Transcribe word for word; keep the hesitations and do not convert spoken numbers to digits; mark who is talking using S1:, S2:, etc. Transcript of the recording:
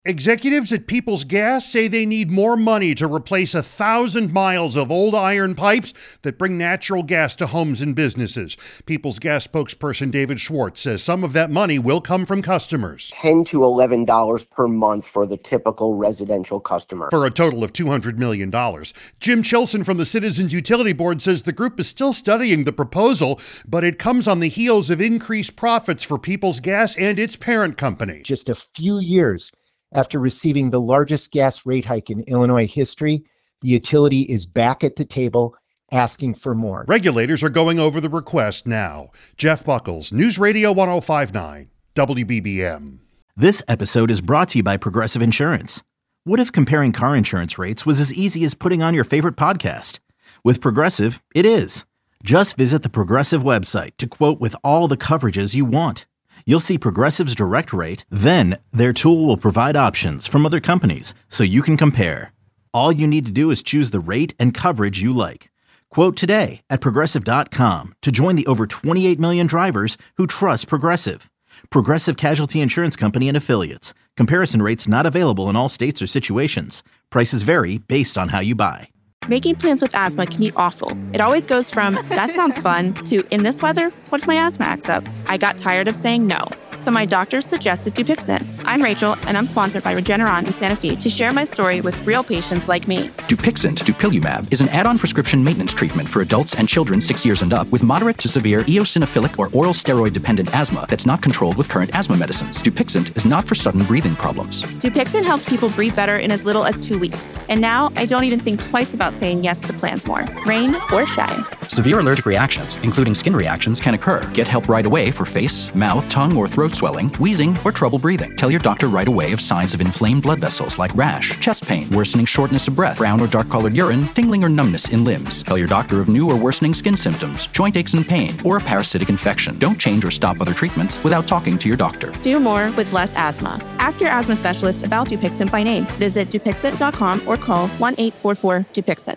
S1: Executives at Peoples Gas say they need more money to replace a thousand miles of old iron pipes that bring natural gas to homes and businesses. Peoples Gas spokesperson David Schwartz says some of that money will come from customers.
S2: ten to eleven dollars per month for the typical residential customer.
S1: For a total of two hundred million dollars. Jim Chilson from the Citizens Utility Board says the group is still studying the proposal, but it comes on the heels of increased profits for Peoples Gas and its parent company.
S3: Just a few years after receiving the largest gas rate hike in Illinois history, the utility is back at the table asking for more.
S1: Regulators are going over the request now. Jeff Buckles, News Radio one oh five point nine, W B B M.
S4: This episode is brought to you by Progressive Insurance. What if comparing car insurance rates was as easy as putting on your favorite podcast? With Progressive, it is. Just visit the Progressive website to quote with all the coverages you want. You'll see Progressive's direct rate, then their tool will provide options from other companies so you can compare. All you need to do is choose the rate and coverage you like. Quote today at Progressive dot com to join the over twenty-eight million drivers who trust Progressive. Progressive Casualty Insurance Company and Affiliates. Comparison rates not available in all states or situations. Prices vary based on how you buy.
S5: Making plans with asthma can be awful. It always goes from, that sounds fun, to, in this weather, what if my asthma acts up? I got tired of saying no, so my doctor suggested Dupixent. I'm Rachel, and I'm sponsored by Regeneron in Santa Fe to share my story with real patients like me.
S6: Dupixent, dupilumab, is an add-on prescription maintenance treatment for adults and children six years and up with moderate to severe eosinophilic or oral steroid-dependent asthma that's not controlled with current asthma medicines. Dupixent is not for sudden breathing problems.
S5: Dupixent helps people breathe better in as little as two weeks. And now I don't even think twice about saying yes to plans more, rain or shine.
S6: Severe allergic reactions, including skin reactions, can occur. Get help right away for face, mouth, tongue, or throat swelling, wheezing, or trouble breathing. Tell your doctor right away of signs of inflamed blood vessels like rash, chest pain, worsening shortness of breath, brown or dark-colored urine, tingling or numbness in limbs. Tell your doctor of new or worsening skin symptoms, joint aches and pain, or a parasitic infection. Don't change or stop other treatments without talking to your doctor.
S5: Do more with less asthma. Ask your asthma specialist about Dupixent by name. Visit Dupixent dot com or call one eight four four Dupixent.